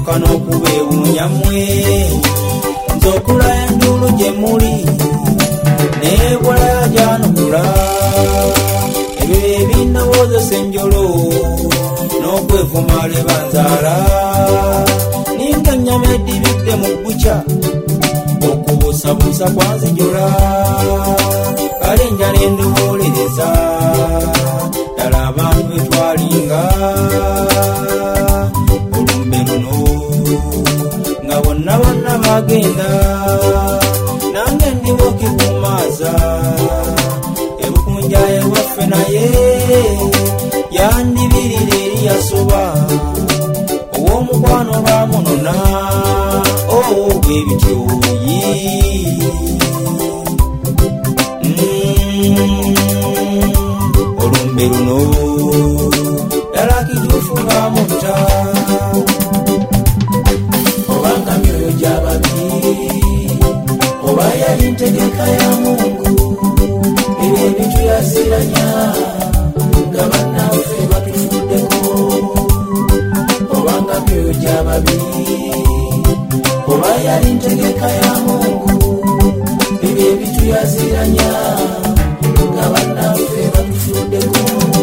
nsooka n'okubeewuunya mmwe nze okula endulu gye muli neebwala gyanukula ebyo ebindowoozesa enjolo n'okwevuma le banzaala ninga ennyama edibidde mu bbukya okubuusabuusa kwanzijula kale njala endowoolereza ddala abantu betwalinga olumbe luno nga bonna bonna bagenda nange ndiwokikumaza ebukunja ewaffe naye yandibirira eri yasoba ow'omukwano bamunona bwebityoyi olumbe luno ddala kituufu bamutta obanga myoyo gy'ababiri oba yali ntegeka ya Mungu ebyo ebituyaziranya nga bannaffe batufuddeko obanga myoyo gy'ababiri oba yali ntegeka ya Mungu ebyo ebituyaziranya nga bannaffe batufuddeko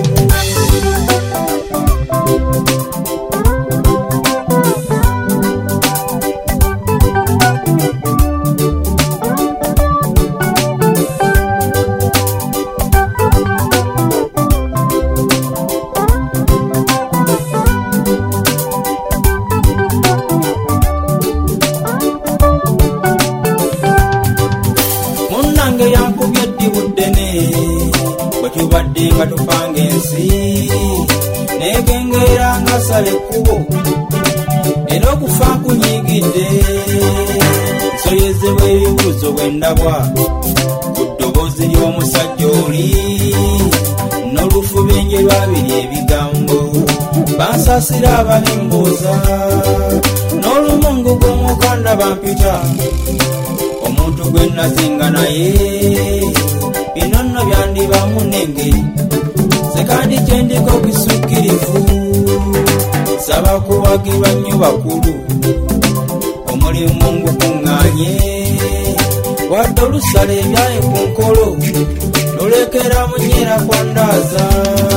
tubadde nga tupanga ensi negengera nga sala ekkubo era okufa kunyigidde nsoyezebwa ebibuuzo bwendabwa ku ddoboozi ly'omusajja oli n'olufubenje lwabiri ebigambo bansasira ababimbuuza n'olumungu gw'omukanda bampita omuntu gwe nazinga naye bino nno byandibamu n'engeri sekandi kyendiko kisukkirivu saba kuwagirwa nnyo bakulu omulimu ngukuŋŋaanye wadde olusala ebyaye ku nkolo lulekera munyera kwandaaza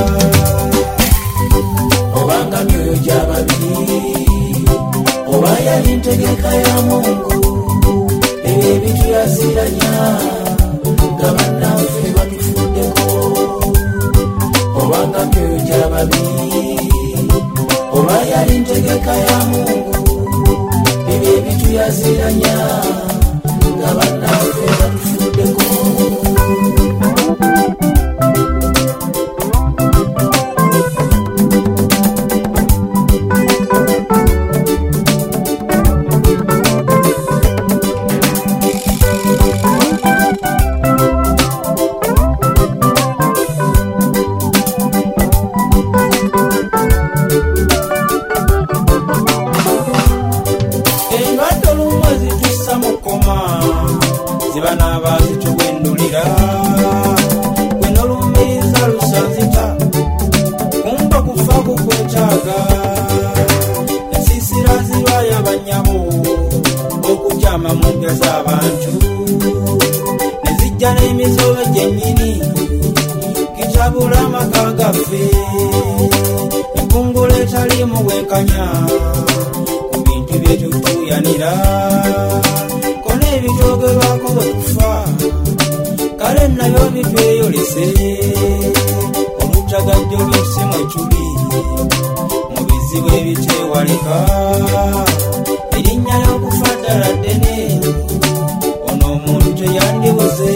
obanga myoyo gy'ababiri oba yali ntegeka ya Mungu ebyo ebituyaziranya nga bannaffe batufuddeko obanga myoyo gy'ababiri oba yali ntegeka ya Mungu ebyo ebituyaziranya nga bannaffe batufuddeko z'abantu nezijja n'emizobe gyennyini kitabula amaka gaffe ekungula etaliimu bwenkanya ku bintu byetutuyanira kona ebitwogerwako bwe tufa kale nabyo bitweyolese olutagajjo lw'ensi mwe tuli mu bizibu ebitewaleka erinnya y'okufa ddala ddene ono omuntu teyandibuze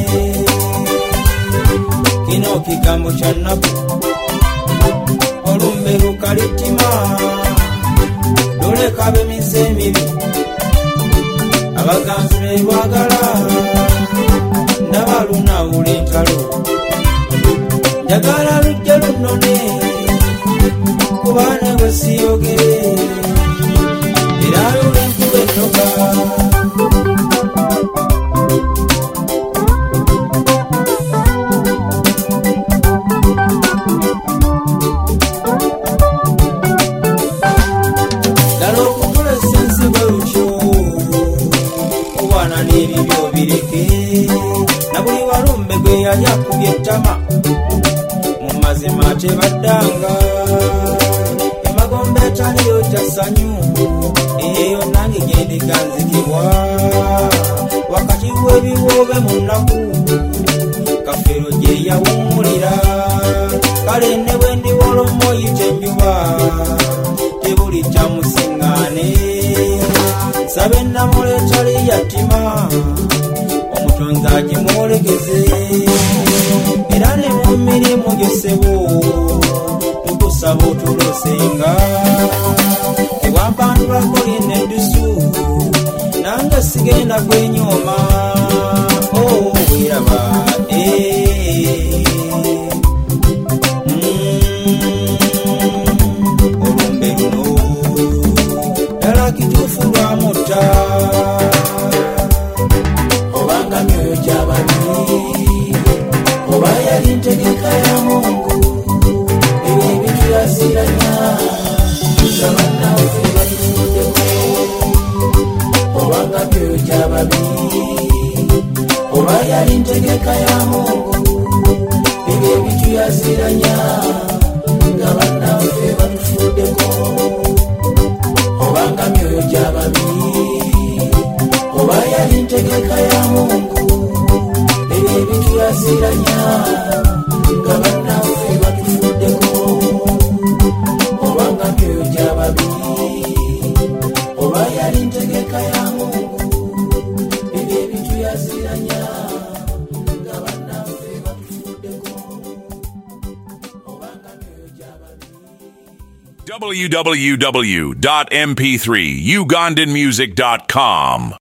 kino kigambo kya nnaku olumbe lukalittima luleka ab'emize emibi abaganzi be lwagala ndaba lunaawula entalo njagala lujje lunone kubaana bwe siyogere era lula enkuba ennoga ddala okutula yali akubye ettama mu mazima tebaddanga emagombe etaliyo kyasanyu eyo nange gendiganzikibwa wakati w'ebiwoobe mu nnaku kafeero gye yawummulira kale ne bwe ndi wolomo yita enjuba tebuli kyamusiŋŋaane sabe nnamula etali yattima omutonzi agimwolekeze era ne mu mirimu gy'ossebo tukusaba otulosenga tewampanulako lina eddusu nange sigenda kwenyooma wiraba olumbe luno ddala kituufu lwamutta obanga myoyo gy'ababi oba yali ntegeka ya Mungu ebyo ebintu yasiranya nga bannaffe batufuddeko obanga myoyo gy'ababi oba yali ntegeka ya Mungu ebyo ebintu yasiranya nga bannaffe batufuddeko obanga myoyo gy'ababi oba yali ntegeka ya Mungu ebyo ebintu yasiranya nga bannaffe batufuddeko obanga myoyo gy'ababi oba yali ntegeka ya Mungu ebyo ebintu yasiranya nga bannaffe batufuddeko obanga myoyo gy'ababi www.mp3ugandanmusic.com